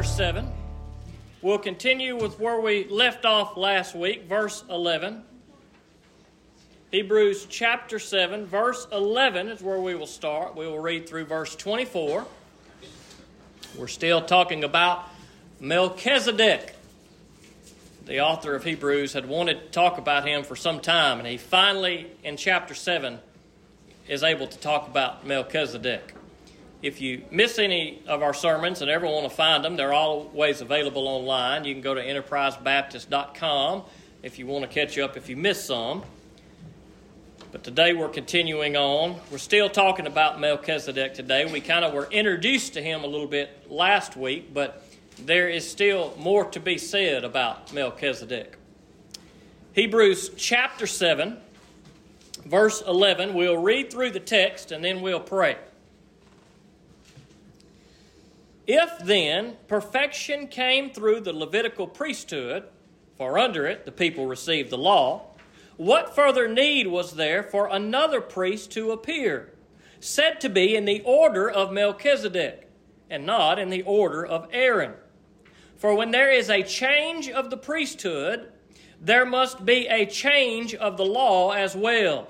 chapter 7. We'll continue with where we left off last week, verse 11. Hebrews chapter 7, verse 11 is where we will start. We will read through verse 24. We're still talking about Melchizedek. The author of Hebrews had wanted to talk about him for some time, and he finally, in chapter 7, is able to talk about Melchizedek. If you miss any of our sermons and ever want to find them, they're always available online. You can go to enterprisebaptist.com if you want to catch up if you miss some. But today we're continuing on. We're still talking about Melchizedek today. We kind of were introduced to him a little bit last week, but there is still more to be said about Melchizedek. Hebrews chapter 7, verse 11. We'll read through the text and then we'll pray. If then perfection came through the Levitical priesthood, for under it the people received the law, what further need was there for another priest to appear, said to be in the order of Melchizedek, and not in the order of Aaron? For when there is a change of the priesthood, there must be a change of the law as well.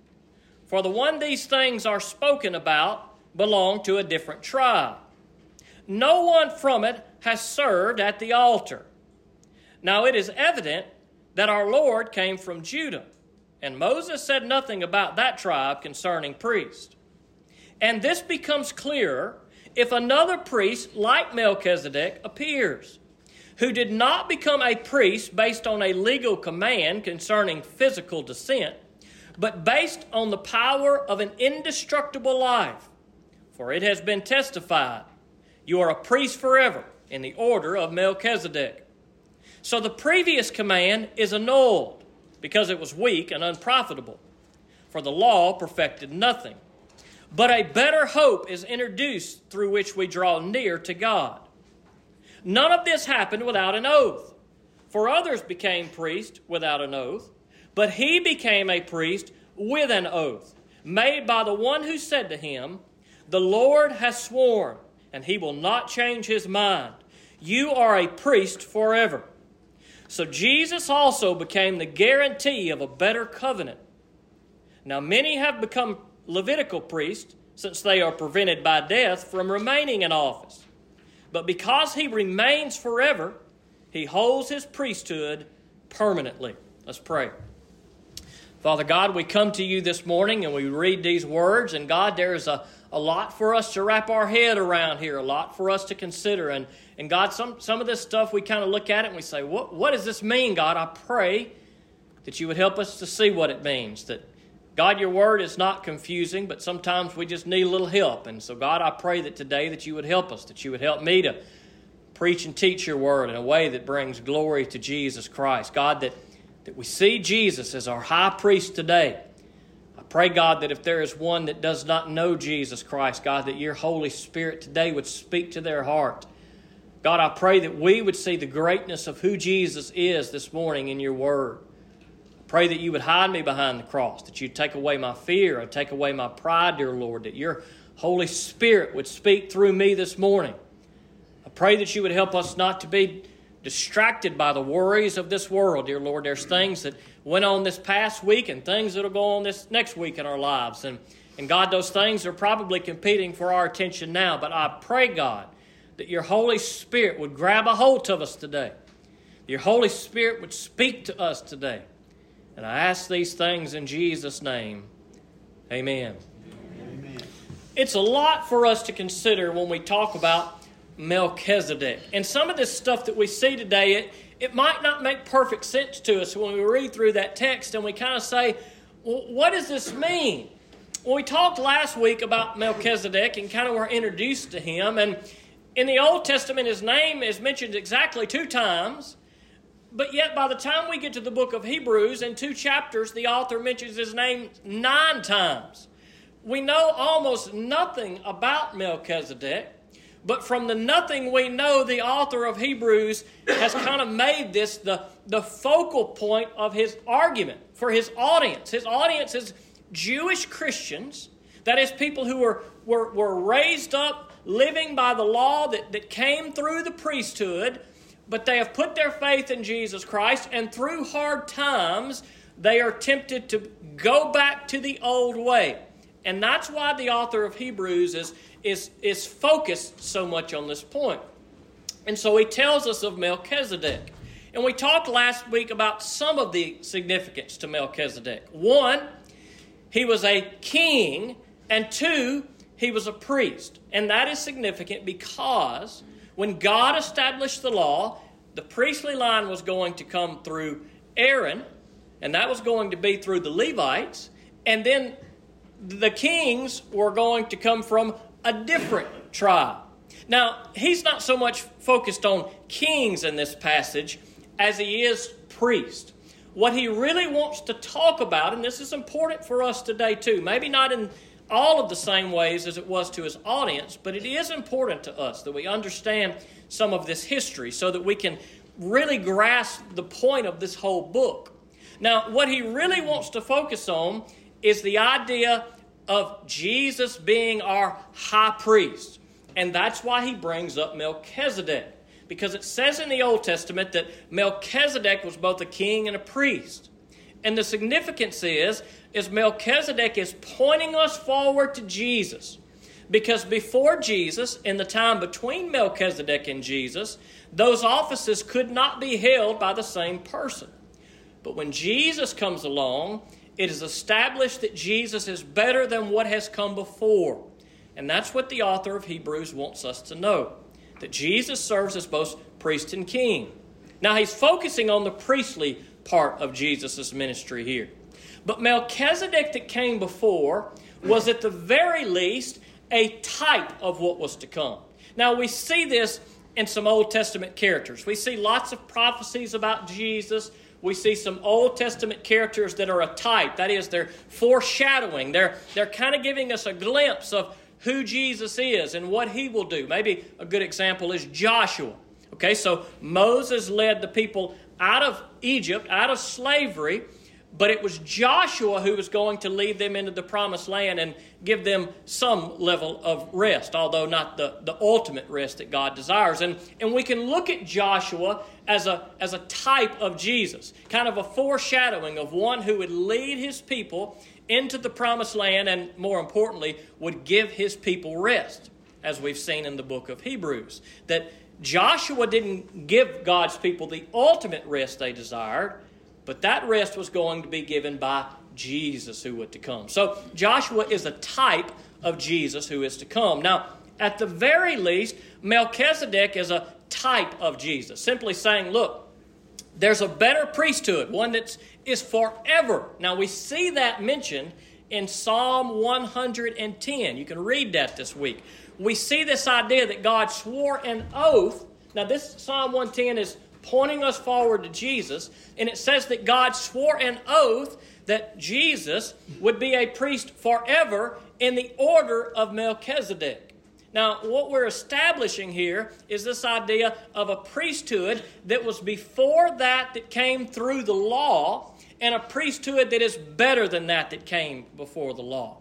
For the one these things are spoken about belonged to a different tribe. No one from it has served at the altar. Now it is evident that our Lord came from Judah, and Moses said nothing about that tribe concerning priests. And this becomes clearer if another priest like Melchizedek appears, who did not become a priest based on a legal command concerning physical descent, but based on the power of an indestructible life. For it has been testified, you are a priest forever in the order of Melchizedek. So the previous command is annulled because it was weak and unprofitable, for the law perfected nothing. But a better hope is introduced through which we draw near to God. None of this happened without an oath, for others became priests without an oath, but he became a priest with an oath, made by the one who said to him, the Lord has sworn, and he will not change his mind. You are a priest forever. So Jesus also became the guarantee of a better covenant. Now many have become Levitical priests, since they are prevented by death from remaining in office. But because he remains forever, he holds his priesthood permanently. Let's pray. Father God, we come to you this morning and we read these words, and God, there is a lot for us to wrap our head around here, a lot for us to consider. And God, some of this stuff we kind of look at it and we say, what does this mean, God? I pray that you would help us to see what it means. That, God, your word is not confusing, but sometimes we just need a little help. And so, God, I pray that today that you would help us, that you would help me to preach and teach your word in a way that brings glory to Jesus Christ. God, that we see Jesus as our high priest today. I pray, God, that if there is one that does not know Jesus Christ, God, that your Holy Spirit today would speak to their heart. God, I pray that we would see the greatness of who Jesus is this morning in your word. I pray that you would hide me behind the cross, that you'd take away my fear and take away my pride, dear Lord, that your Holy Spirit would speak through me this morning. I pray that you would help us not to be distracted by the worries of this world, dear Lord. There's things that went on this past week and things that will go on this next week in our lives. And God, those things are probably competing for our attention now. But I pray, God, that your Holy Spirit would grab a hold of us today. Your Holy Spirit would speak to us today. And I ask these things in Jesus' name. Amen. Amen. It's a lot for us to consider when we talk about Melchizedek. And some of this stuff that we see today, it might not make perfect sense to us when we read through that text and we kind of say, well, what does this mean? Well, we talked last week about Melchizedek and kind of were introduced to him. And in the Old Testament, his name is mentioned exactly 2 times. But yet by the time we get to the book of Hebrews, in 2 chapters, the author mentions his name 9 times. We know almost nothing about Melchizedek. But from the nothing we know, the author of Hebrews has kind of made this the focal point of his argument for his audience. His audience is Jewish Christians, that is, people who were raised up living by the law that came through the priesthood, but they have put their faith in Jesus Christ, and through hard times, they are tempted to go back to the old way. And that's why the author of Hebrews is focused so much on this point. And so he tells us of Melchizedek. And we talked last week about some of the significance to Melchizedek. One, he was a king, and two, he was a priest. And that is significant because when God established the law, the priestly line was going to come through Aaron, and that was going to be through the Levites, and then the kings were going to come from a different tribe. Now, he's not so much focused on kings in this passage as he is priest. What he really wants to talk about, and this is important for us today too, maybe not in all of the same ways as it was to his audience, but it is important to us that we understand some of this history so that we can really grasp the point of this whole book. Now, what he really wants to focus on is the idea of Jesus being our high priest. And that's why he brings up Melchizedek. Because it says in the Old Testament that Melchizedek was both a king and a priest. And the significance is Melchizedek is pointing us forward to Jesus. Because before Jesus, in the time between Melchizedek and Jesus, those offices could not be held by the same person. But when Jesus comes along, it is established that Jesus is better than what has come before. And that's what the author of Hebrews wants us to know, that Jesus serves as both priest and king. Now, he's focusing on the priestly part of Jesus' ministry here. But Melchizedek that came before was at the very least a type of what was to come. Now, we see this in some Old Testament characters. We see lots of prophecies about Jesus. We see some Old Testament characters that are a type. That is, they're foreshadowing. They're kind of giving us a glimpse of who Jesus is and what he will do. Maybe a good example is Joshua. Okay, so Moses led the people out of Egypt, out of slavery, but it was Joshua who was going to lead them into the promised land and give them some level of rest, although not the ultimate rest that God desires. And we can look at Joshua as a type of Jesus, kind of a foreshadowing of one who would lead his people into the promised land and, more importantly, would give his people rest, as we've seen in the book of Hebrews. That Joshua didn't give God's people the ultimate rest they desired, but that rest was going to be given by Jesus who would to come. So Joshua is a type of Jesus who is to come. Now, at the very least, Melchizedek is a type of Jesus, simply saying, look, there's a better priesthood, one that is forever. Now, we see that mentioned in Psalm 110. You can read that this week. We see this idea that God swore an oath. Now, this Psalm 110 is pointing us forward to Jesus, and it says that God swore an oath that Jesus would be a priest forever in the order of Melchizedek. Now, what we're establishing here is this idea of a priesthood that was before that came through the law, and a priesthood that is better than that came before the law.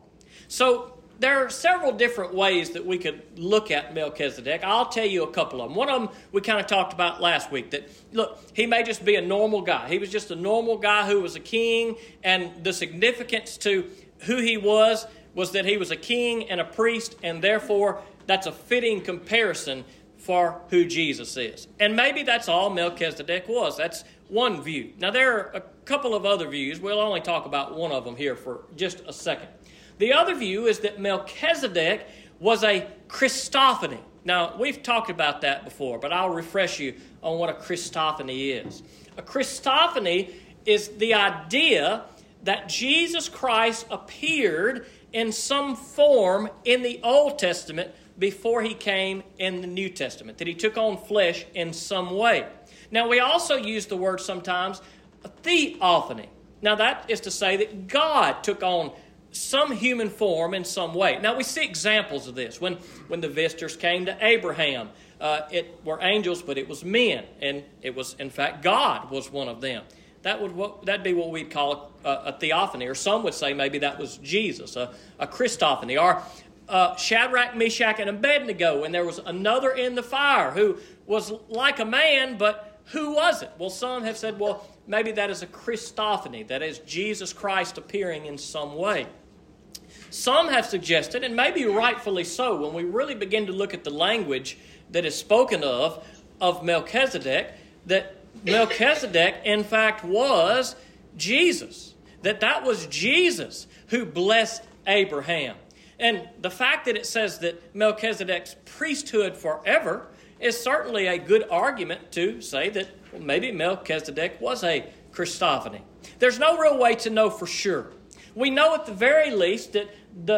So there are several different ways that we could look at Melchizedek. I'll tell you a couple of them. One of them we kind of talked about last week, that, look, he may just be a normal guy. He was just a normal guy who was a king, and the significance to who he was that he was a king and a priest, and therefore that's a fitting comparison for who Jesus is. And maybe that's all Melchizedek was. That's one view. Now, there are a couple of other views. We'll only talk about one of them here for just a second. The other view is that Melchizedek was a Christophany. Now, we've talked about that before, but I'll refresh you on what a Christophany is. A Christophany is the idea that Jesus Christ appeared in some form in the Old Testament before he came in the New Testament, that he took on flesh in some way. Now, we also use the word sometimes a theophany. Now, that is to say that God took on some human form in some way. Now, we see examples of this. When the visitors came to Abraham, it were angels, but it was men, and it was, in fact, God was one of them. That'd be what we'd call a theophany, or some would say maybe that was Jesus, a Christophany. Or Shadrach, Meshach, and Abednego, and there was another in the fire who was like a man, but who was it? Well, some have said, well, maybe that is a Christophany, that is Jesus Christ appearing in some way. Some have suggested, and maybe rightfully so, when we really begin to look at the language that is spoken of Melchizedek, that Melchizedek, in fact, was Jesus. That was Jesus who blessed Abraham. And the fact that it says that Melchizedek's priesthood forever is certainly a good argument to say that maybe Melchizedek was a Christophany. There's no real way to know for sure. We know at the very least that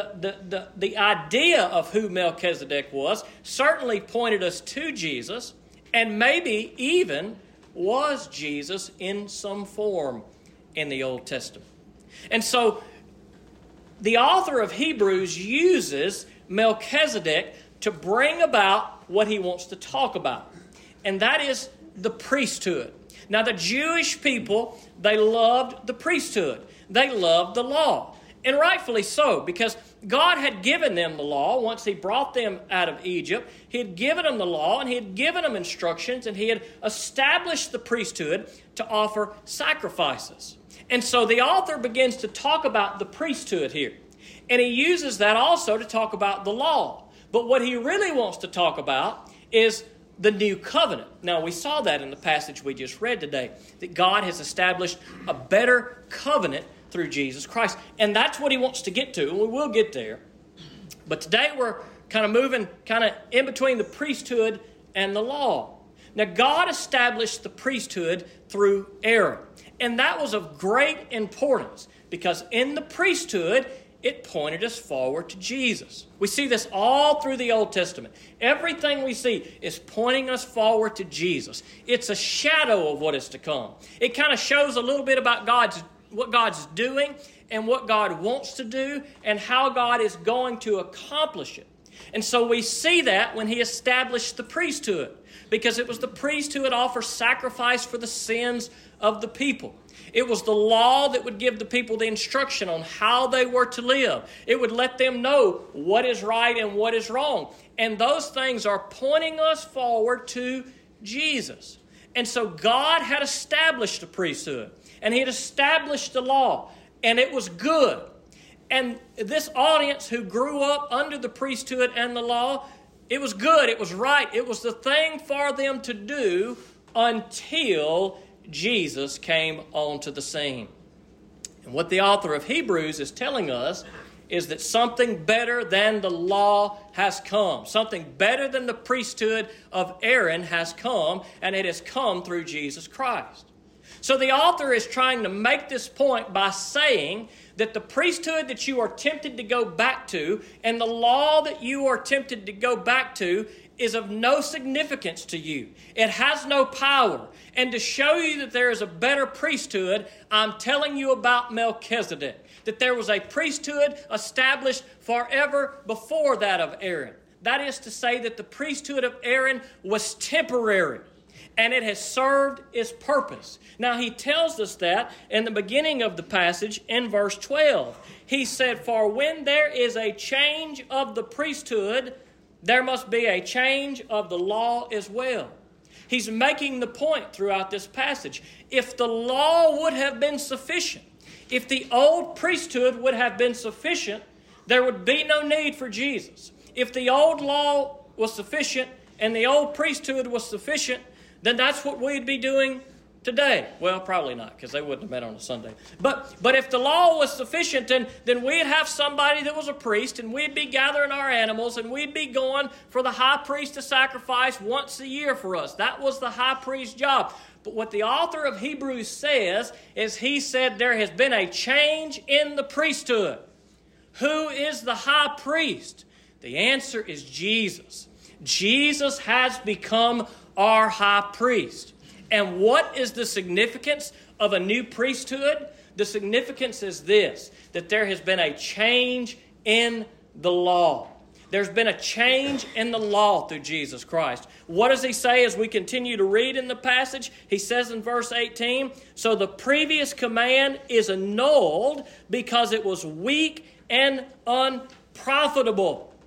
the idea of who Melchizedek was certainly pointed us to Jesus, and maybe even was Jesus in some form in the Old Testament. And so the author of Hebrews uses Melchizedek to bring about what he wants to talk about, and that is the priesthood. Now, the Jewish people, they loved the priesthood. They loved the law, and rightfully so, because God had given them the law once He brought them out of Egypt. He had given them the law, and He had given them instructions, and He had established the priesthood to offer sacrifices. And so the author begins to talk about the priesthood here. And he uses that also to talk about the law. But what he really wants to talk about is the new covenant. Now, we saw that in the passage we just read today, that God has established a better covenant through Jesus Christ. And that's what he wants to get to, and we will get there. But today we're kind of moving in between the priesthood and the law. Now, God established the priesthood through Aaron. And that was of great importance because in the priesthood, it pointed us forward to Jesus. We see this all through the Old Testament. Everything we see is pointing us forward to Jesus. It's a shadow of what is to come. It kind of shows a little bit about what God's doing and what God wants to do and how God is going to accomplish it. And so we see that when He established the priesthood, because it was the priest who would offer sacrifice for the sins of the people. It was the law that would give the people the instruction on how they were to live. It would let them know what is right and what is wrong. And those things are pointing us forward to Jesus. And so God had established the priesthood, and He had established the law, and it was good. And this audience who grew up under the priesthood and the law, it was good, it was right, it was the thing for them to do until Jesus came onto the scene. And what the author of Hebrews is telling us is that something better than the law has come. Something better than the priesthood of Aaron has come, and it has come through Jesus Christ. So the author is trying to make this point by saying that the priesthood that you are tempted to go back to and the law that you are tempted to go back to is of no significance to you. It has no power. And to show you that there is a better priesthood, I'm telling you about Melchizedek. That there was a priesthood established forever before that of Aaron. That is to say that the priesthood of Aaron was temporary, and it has served its purpose. Now, he tells us that in the beginning of the passage in verse 12. He said, "For when there is a change of the priesthood, there must be a change of the law as well." He's making the point throughout this passage. If the law would have been sufficient, if the old priesthood would have been sufficient, there would be no need for Jesus. If the old law was sufficient and the old priesthood was sufficient, then that's what we'd be doing today. Well, probably not, because they wouldn't have met on a Sunday. But if the law was sufficient, then we'd have somebody that was a priest, and we'd be gathering our animals, and we'd be going for the high priest to sacrifice once a year for us. That was the high priest's job. But what the author of Hebrews says is he said there has been a change in the priesthood. Who is the high priest? The answer is Jesus. Jesus has become our high priest. And what is the significance of a new priesthood? The significance is this, that there has been a change in the law. There's been a change in the law through Jesus Christ. What does he say as we continue to read in the passage? He says in verse 18, "So the previous command is annulled because it was weak and unprofitable."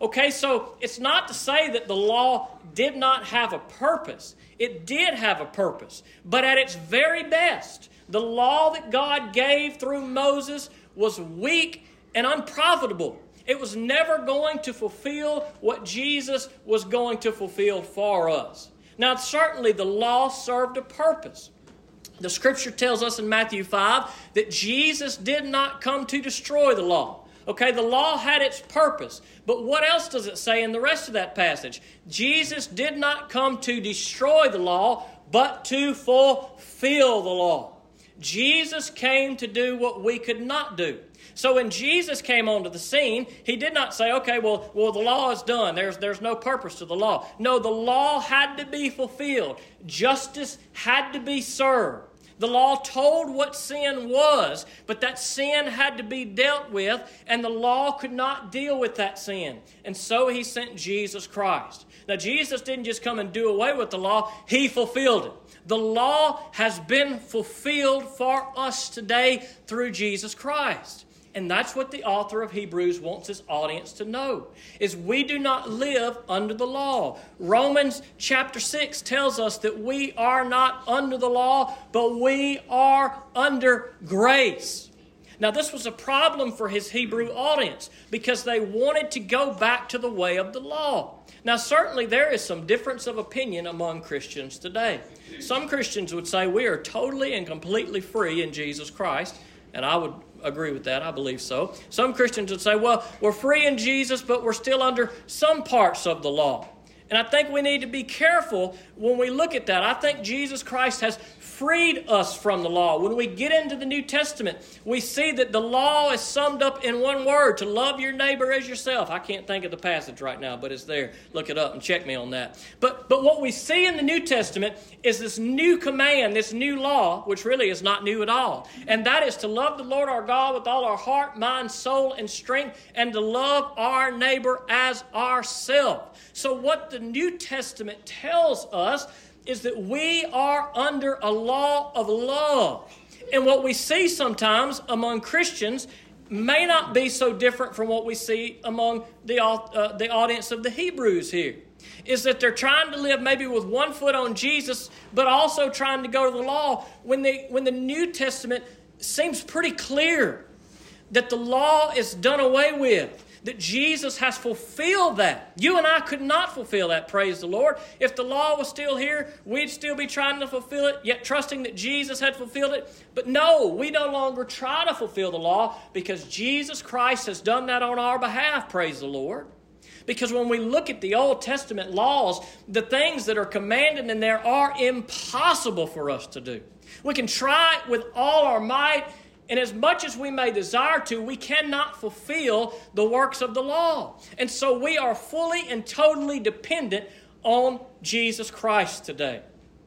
Okay, so it's not to say that the law did not have a purpose. It did have a purpose. But at its very best, the law that God gave through Moses was weak and unprofitable. It was never going to fulfill what Jesus was going to fulfill for us. Now, certainly the law served a purpose. The Scripture tells us in Matthew 5 that Jesus did not come to destroy the law. Okay, the law had its purpose. But what else does it say in the rest of that passage? Jesus did not come to destroy the law, but to fulfill the law. Jesus came to do what we could not do. So when Jesus came onto the scene, he did not say, okay, well, the law is done. There's no purpose to the law. No, the law had to be fulfilled. Justice had to be served. The law told what sin was, but that sin had to be dealt with, and the law could not deal with that sin. And so he sent Jesus Christ. Now, Jesus didn't just come and do away with the law. He fulfilled it. The law has been fulfilled for us today through Jesus Christ. And that's what the author of Hebrews wants his audience to know, is we do not live under the law. Romans chapter 6 tells us that we are not under the law, but we are under grace. Now, this was a problem for his Hebrew audience because they wanted to go back to the way of the law. Now, certainly there is some difference of opinion among Christians today. Some Christians would say we are totally and completely free in Jesus Christ, and I would agree with that. I believe so. Some Christians would say, well, we're free in Jesus, but we're still under some parts of the law. And I think we need to be careful when we look at that. I think Jesus Christ has freed us from the law. When we get into the New Testament, we see that the law is summed up in one word, to love your neighbor as yourself. I can't think of the passage right now, but it's there. Look it up and check me on that. But what we see in the New Testament is this new command, this new law, which really is not new at all. And that is to love the Lord our God with all our heart, mind, soul, and strength, and to love our neighbor as ourselves. So what the New Testament tells us is that we are under a law of love. And what we see sometimes among Christians may not be so different from what we see among the audience of the Hebrews here, is that they're trying to live maybe with one foot on Jesus, but also trying to go to the law, when the New Testament seems pretty clear that the law is done away with, that Jesus has fulfilled that. You and I could not fulfill that, praise the Lord. If the law was still here, we'd still be trying to fulfill it, yet trusting that Jesus had fulfilled it. But no, we no longer try to fulfill the law because Jesus Christ has done that on our behalf, praise the Lord. Because when we look at the Old Testament laws, the things that are commanded in there are impossible for us to do. We can try it with all our might, and as much as we may desire to, we cannot fulfill the works of the law. And so we are fully and totally dependent on Jesus Christ today.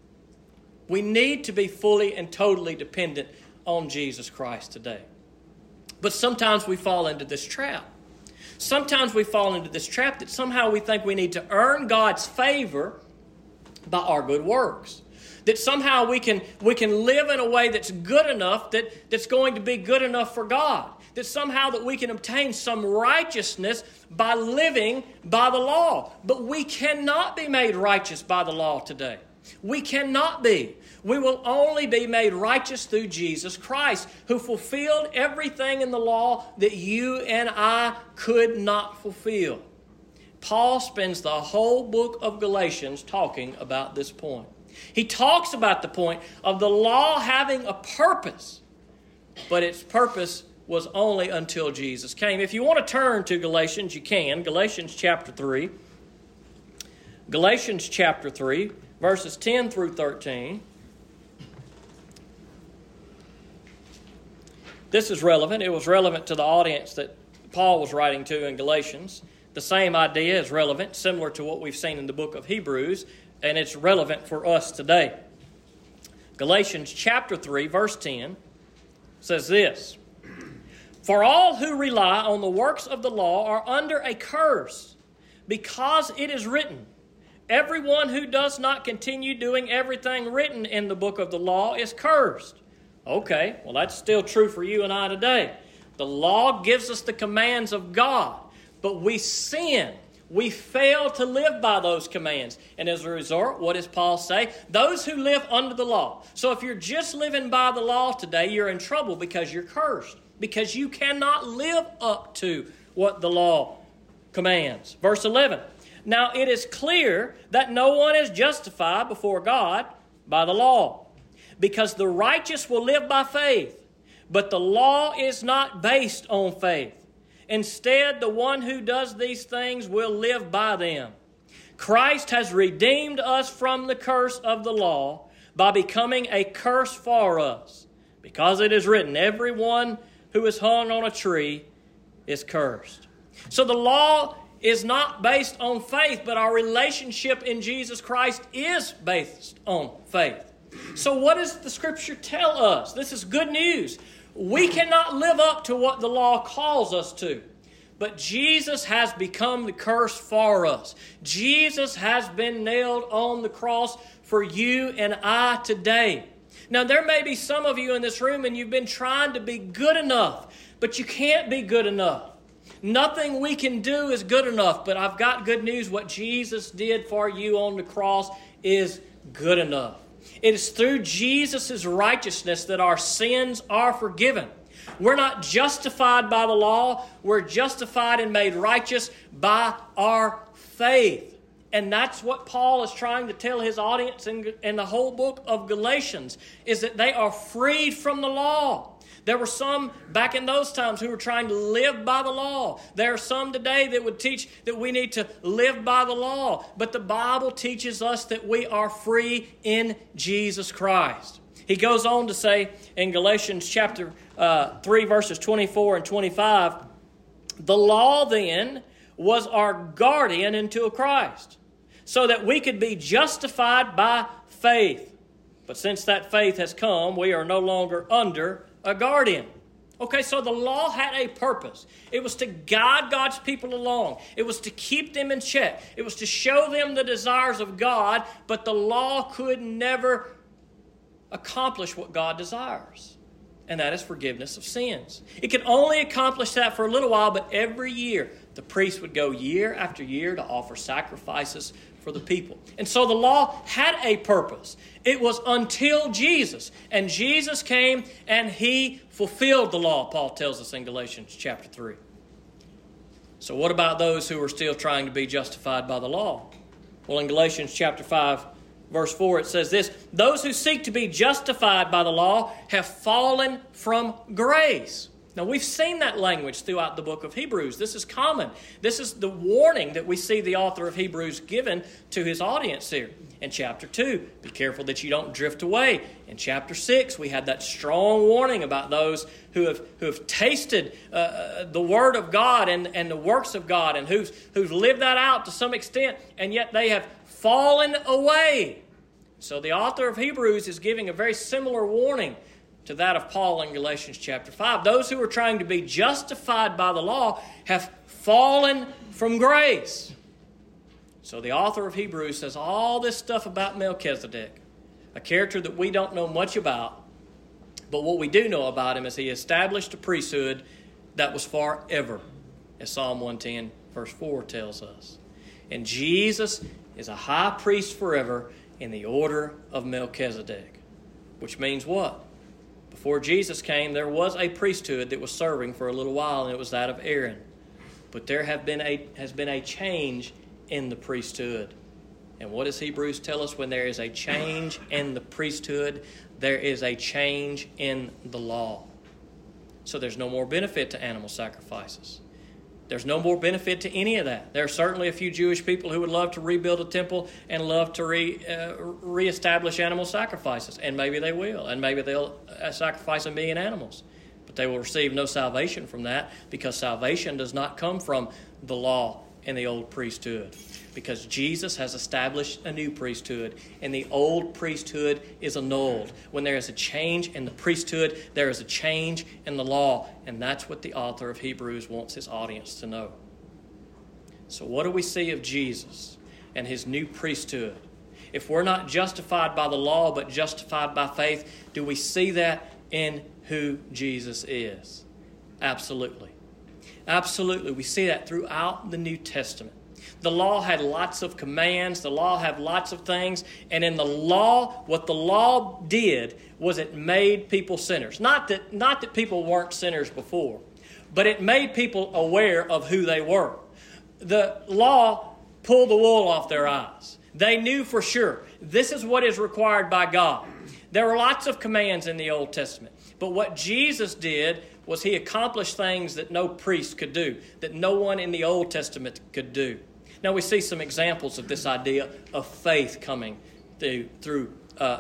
We need to be fully and totally dependent on Jesus Christ today. But sometimes we fall into this trap. Sometimes we fall into this trap that somehow we think we need to earn God's favor by our good works. That somehow we can live in a way that's good enough, that's going to be good enough for God. That somehow that we can obtain some righteousness by living by the law. But we cannot be made righteous by the law today. We cannot be. We will only be made righteous through Jesus Christ, who fulfilled everything in the law that you and I could not fulfill. Paul spends the whole book of Galatians talking about this point. He talks about the point of the law having a purpose, but its purpose was only until Jesus came. If you want to turn to Galatians, you can. Galatians chapter 3. Galatians chapter 3, verses 10 through 13. This is relevant. It was relevant to the audience that Paul was writing to in Galatians. The same idea is relevant, similar to what we've seen in the book of Hebrews, and it's relevant for us today. Galatians chapter 3, verse 10 says this: "For all who rely on the works of the law are under a curse, because it is written, everyone who does not continue doing everything written in the book of the law is cursed." Okay, well that's still true for you and I today. The law gives us the commands of God, but we sin. we fail to live by those commands. And as a result, what does Paul say? Those who live under the law. So if you're just living by the law today, you're in trouble because you're cursed, because you cannot live up to what the law commands. Verse 11, now it is clear that no one is justified before God by the law, because the righteous will live by faith. But the law is not based on faith. Instead, the one who does these things will live by them. Christ has redeemed us from the curse of the law by becoming a curse for us. Because it is written, everyone who is hung on a tree is cursed. So the law is not based on faith, but our relationship in Jesus Christ is based on faith. So what does the Scripture tell us? This is good news. We cannot live up to what the law calls us to. But Jesus has become the curse for us. Jesus has been nailed on the cross for you and I today. Now, there may be some of you in this room and you've been trying to be good enough, but you can't be good enough. Nothing we can do is good enough, but I've got good news. What Jesus did for you on the cross is good enough. It is through Jesus' righteousness that our sins are forgiven. We're not justified by the law. We're justified and made righteous by our faith. And that's what Paul is trying to tell his audience in the whole book of Galatians, is that they are freed from the law. There were some back in those times who were trying to live by the law. There are some today that would teach that we need to live by the law. But the Bible teaches us that we are free in Jesus Christ. He goes on to say in Galatians chapter 3, verses 24 and 25, the law then was our guardian until Christ, so that we could be justified by faith. But since that faith has come, we are no longer under a guardian. Okay, so the law had a purpose. It was to guide God's people along. It was to keep them in check. It was to show them the desires of God, but the law could never accomplish what God desires, and that is forgiveness of sins. It could only accomplish that for a little while, but every year the priest would go year after year to offer sacrifices for the people. And so the law had a purpose. It was until Jesus. And Jesus came and He fulfilled the law, Paul tells us in Galatians chapter 3. So what about those who are still trying to be justified by the law? Well, in Galatians chapter 5, verse 4, it says this, those who seek to be justified by the law have fallen from grace. Now, we've seen that language throughout the book of Hebrews. This is common. This is the warning that we see the author of Hebrews given to his audience here. In chapter 2, be careful that you don't drift away. In chapter 6, we had that strong warning about those who have tasted the Word of God and the works of God, and who've lived that out to some extent, and yet they have fallen away. So the author of Hebrews is giving a very similar warning to that of Paul in Galatians chapter 5. Those who are trying to be justified by the law have fallen from grace. So the author of Hebrews says all this stuff about Melchizedek, a character that we don't know much about, but what we do know about him is he established a priesthood that was forever, as Psalm 110 verse 4 tells us. And Jesus is a high priest forever in the order of Melchizedek, which means what? Before Jesus came, there was a priesthood that was serving for a little while, and it was that of Aaron. But there has been a change in the priesthood. And what does Hebrews tell us? When there is a change in the priesthood, there is a change in the law. So there's no more benefit to animal sacrifices. There's no more benefit to any of that. There are certainly a few Jewish people who would love to rebuild a temple and love to reestablish animal sacrifices. And maybe they will. And maybe they'll sacrifice 1 million animals. But they will receive no salvation from that, because salvation does not come from the law and the old priesthood. Because Jesus has established a new priesthood, and the old priesthood is annulled. When there is a change in the priesthood, there is a change in the law. And that's what the author of Hebrews wants his audience to know. So what do we see of Jesus and his new priesthood? If we're not justified by the law, but justified by faith, do we see that in who Jesus is? Absolutely. Absolutely. We see that throughout the New Testament. The law had lots of commands. The law had lots of things. And in the law, what the law did was it made people sinners. Not that people weren't sinners before, but it made people aware of who they were. The law pulled the wool off their eyes. They knew for sure, this is what is required by God. There were lots of commands in the Old Testament. But what Jesus did was he accomplished things that no priest could do, that no one in the Old Testament could do. Now we see some examples of this idea of faith coming through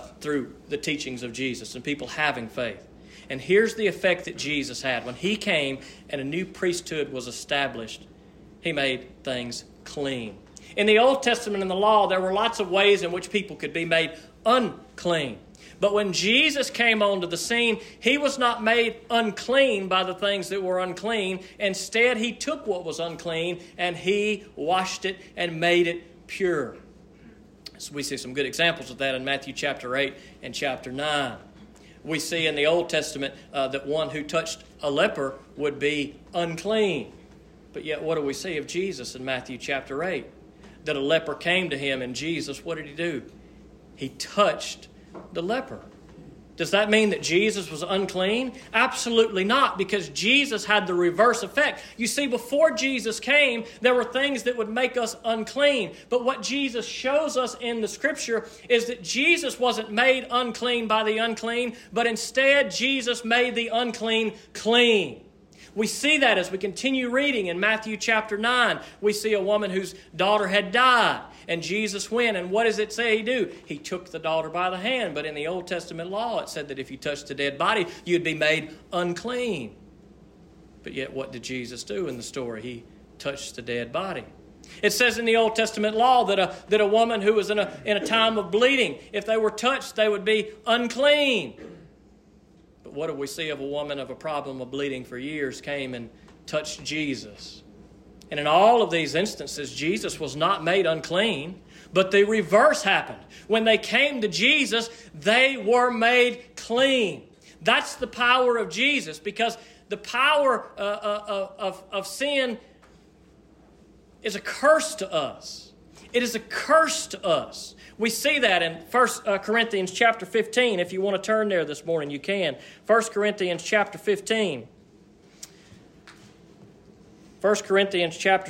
the teachings of Jesus and people having faith. And here's the effect that Jesus had. When he came and a new priesthood was established, he made things clean. In the Old Testament and the law, there were lots of ways in which people could be made unclean. But when Jesus came onto the scene, he was not made unclean by the things that were unclean. Instead, he took what was unclean and he washed it and made it pure. So we see some good examples of that in Matthew chapter 8 and chapter 9. We see in the Old Testament that one who touched a leper would be unclean. But yet what do we see of Jesus in Matthew chapter 8? That a leper came to him, and Jesus, what did he do? He touched the leper. Does that mean that Jesus was unclean? Absolutely not, because Jesus had the reverse effect. You see, before Jesus came, there were things that would make us unclean. But what Jesus shows us in the Scripture is that Jesus wasn't made unclean by the unclean, but instead Jesus made the unclean clean. We see that as we continue reading in Matthew chapter 9. We see a woman whose daughter had died. And Jesus went, and what does it say he do? He took the daughter by the hand. But in the Old Testament law, it said that if you touched a dead body, you'd be made unclean. But yet what did Jesus do in the story? He touched the dead body. It says in the Old Testament law that a woman who was in a time of bleeding, if they were touched, they would be unclean. But what do we see of a woman of a problem of bleeding for years came and touched Jesus? And in all of these instances, Jesus was not made unclean, but the reverse happened. When they came to Jesus, they were made clean. That's the power of Jesus, because the power of sin is a curse to us. It is a curse to us. We see that in 1 Corinthians chapter 15. If you want to turn there this morning, you can. 1 Corinthians chapter 15. 1 Corinthians chapter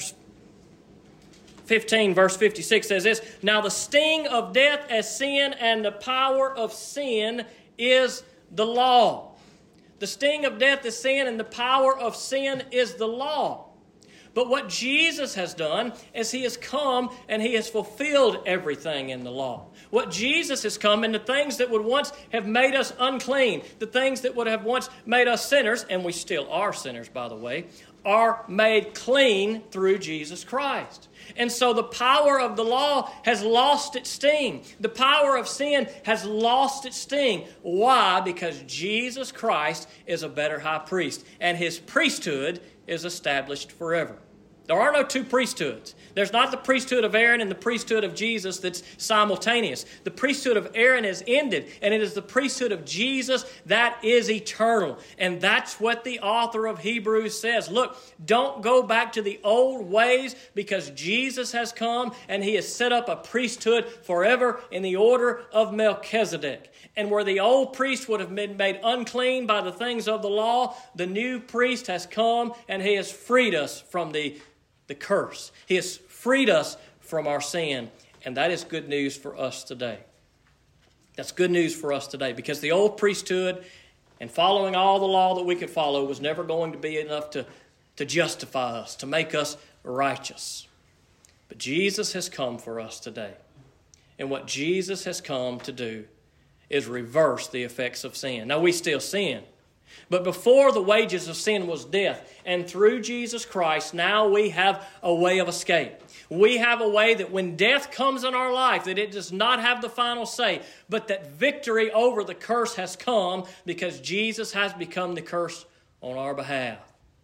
15, verse 56 says this, "Now the sting of death as sin, and the power of sin is the law." The sting of death is sin, and the power of sin is the law. But what Jesus has done is he has come and he has fulfilled everything in the law. What Jesus has come, and the things that would once have made us unclean, the things that would have once made us sinners, and we still are sinners, by the way, are made clean through Jesus Christ. And so the power of the law has lost its sting. The power of sin has lost its sting. Why? Because Jesus Christ is a better high priest, and his priesthood is established forever. There are no two priesthoods. There's not the priesthood of Aaron and the priesthood of Jesus that's simultaneous. The priesthood of Aaron has ended, and it is the priesthood of Jesus that is eternal. And that's what the author of Hebrews says. Look, don't go back to the old ways, because Jesus has come and he has set up a priesthood forever in the order of Melchizedek. And where the old priest would have been made unclean by the things of the law, the new priest has come and he has freed us from the curse. He has freed us from our sin. And that is good news for us today. That's good news for us today, because the old priesthood and following all the law that we could follow was never going to be enough to justify us, to make us righteous. But Jesus has come for us today. And what Jesus has come to do is reverse the effects of sin. Now, we still sin. But before, the wages of sin was death. And through Jesus Christ, now we have a way of escape. We have a way that when death comes in our life, that it does not have the final say, but that victory over the curse has come, because Jesus has become the curse on our behalf.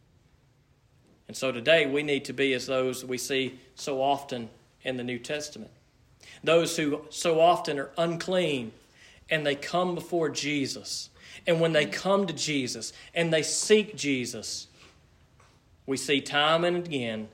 And so today we need to be as those we see so often in the New Testament. Those who so often are unclean, and they come before Jesus. And when they come to Jesus and they seek Jesus, we see time and again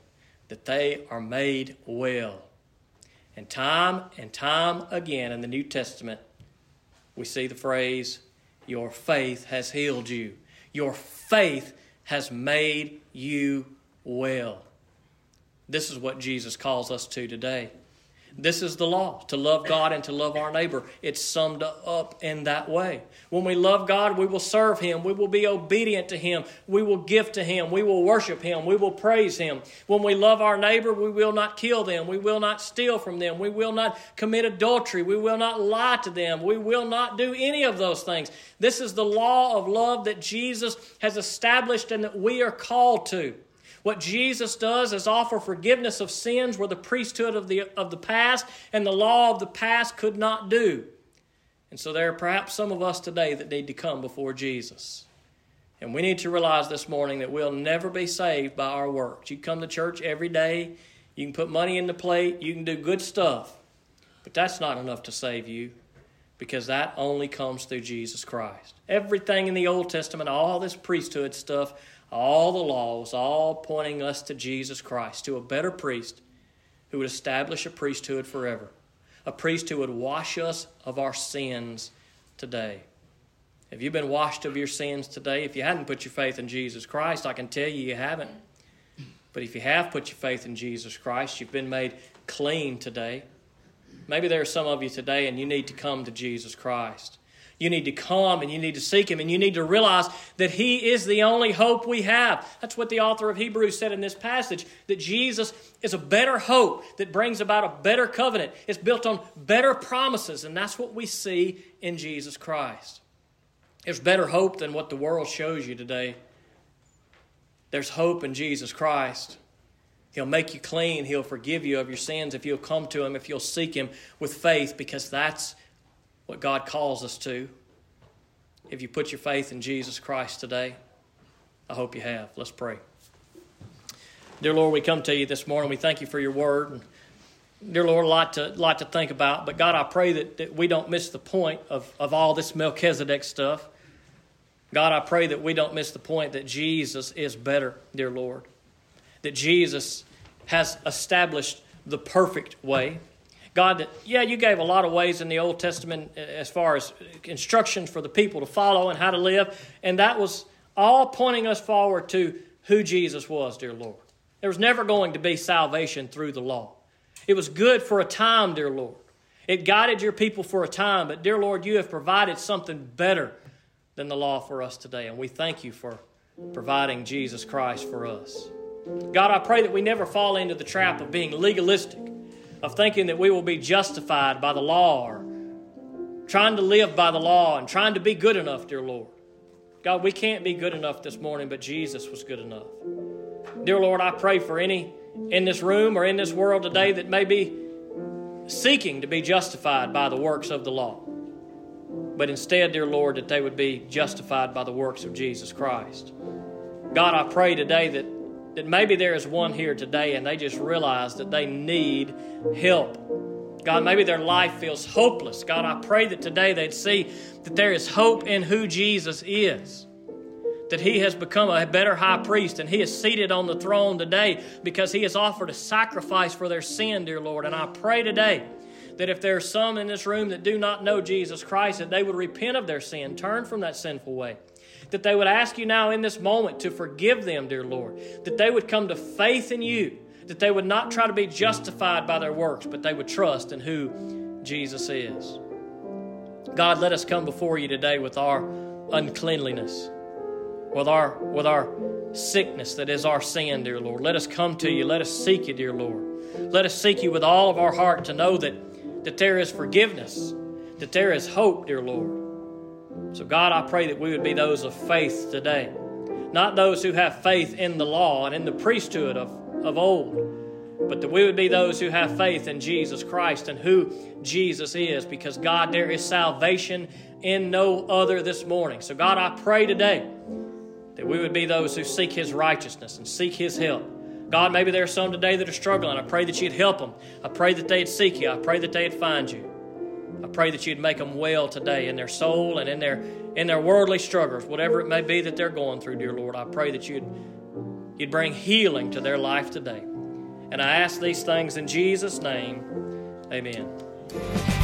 that they are made well. And time again in the New Testament, we see the phrase, your faith has healed you. Your faith has made you well. This is what Jesus calls us to today. This is the law, to love God and to love our neighbor. It's summed up in that way. When we love God, we will serve Him. We will be obedient to Him. We will give to Him. We will worship Him. We will praise Him. When we love our neighbor, we will not kill them. We will not steal from them. We will not commit adultery. We will not lie to them. We will not do any of those things. This is the law of love that Jesus has established and that we are called to. What Jesus does is offer forgiveness of sins where the priesthood of the past and the law of the past could not do. And so there are perhaps some of us today that need to come before Jesus. And we need to realize this morning that we'll never be saved by our works. You come to church every day, you can put money in the plate, you can do good stuff, but that's not enough to save you, because that only comes through Jesus Christ. Everything in the Old Testament, all this priesthood stuff, all the laws, all pointing us to Jesus Christ, to a better priest who would establish a priesthood forever, a priest who would wash us of our sins today. Have you been washed of your sins today? If you hadn't put your faith in Jesus Christ, I can tell you haven't. But if you have put your faith in Jesus Christ, you've been made clean today. Maybe there are some of you today and you need to come to Jesus Christ. You need to come and you need to seek Him and you need to realize that He is the only hope we have. That's what the author of Hebrews said in this passage, that Jesus is a better hope that brings about a better covenant. It's built on better promises, and that's what we see in Jesus Christ. There's better hope than what the world shows you today. There's hope in Jesus Christ. He'll make you clean. He'll forgive you of your sins if you'll come to Him, if you'll seek Him with faith, because that's what God calls us to. If you put your faith in Jesus Christ today, I hope you have. Let's pray. Dear Lord, we come to you this morning. We thank you for your word. And dear Lord, a lot to think about. But God, I pray that we don't miss the point of all this Melchizedek stuff. God, I pray that we don't miss the point that Jesus is better, dear Lord. That Jesus has established the perfect way. God, you gave a lot of ways in the Old Testament as far as instructions for the people to follow and how to live. And that was all pointing us forward to who Jesus was, dear Lord. There was never going to be salvation through the law. It was good for a time, dear Lord. It guided your people for a time. But, dear Lord, you have provided something better than the law for us today. And we thank you for providing Jesus Christ for us. God, I pray that we never fall into the trap of being legalistic, of thinking that we will be justified by the law or trying to live by the law and trying to be good enough, dear Lord. God, we can't be good enough this morning, but Jesus was good enough. Dear Lord, I pray for any in this room or in this world today that may be seeking to be justified by the works of the law. But instead, dear Lord, that they would be justified by the works of Jesus Christ. God, I pray today that maybe there is one here today and they just realize that they need help. God, maybe their life feels hopeless. God, I pray that today they'd see that there is hope in who Jesus is. That He has become a better high priest and He is seated on the throne today because He has offered a sacrifice for their sin, dear Lord. And I pray today that if there are some in this room that do not know Jesus Christ, that they would repent of their sin, turn from that sinful way. That they would ask you now in this moment to forgive them, dear Lord. That they would come to faith in you. That they would not try to be justified by their works, but they would trust in who Jesus is. God, let us come before you today with our uncleanliness, with our sickness that is our sin, dear Lord. Let us come to you. Let us seek you, dear Lord. Let us seek you with all of our heart to know that there is forgiveness, that there is hope, dear Lord. So God, I pray that we would be those of faith today. Not those who have faith in the law and in the priesthood of old, but that we would be those who have faith in Jesus Christ and who Jesus is. Because God, there is salvation in no other this morning. So God, I pray today that we would be those who seek His righteousness and seek His help. God, maybe there are some today that are struggling. I pray that you'd help them. I pray that they'd seek you. I pray that they'd find you. I pray that you'd make them well today in their soul and in their worldly struggles, whatever it may be that they're going through, dear Lord. I pray that you'd bring healing to their life today. And I ask these things in Jesus' name. Amen.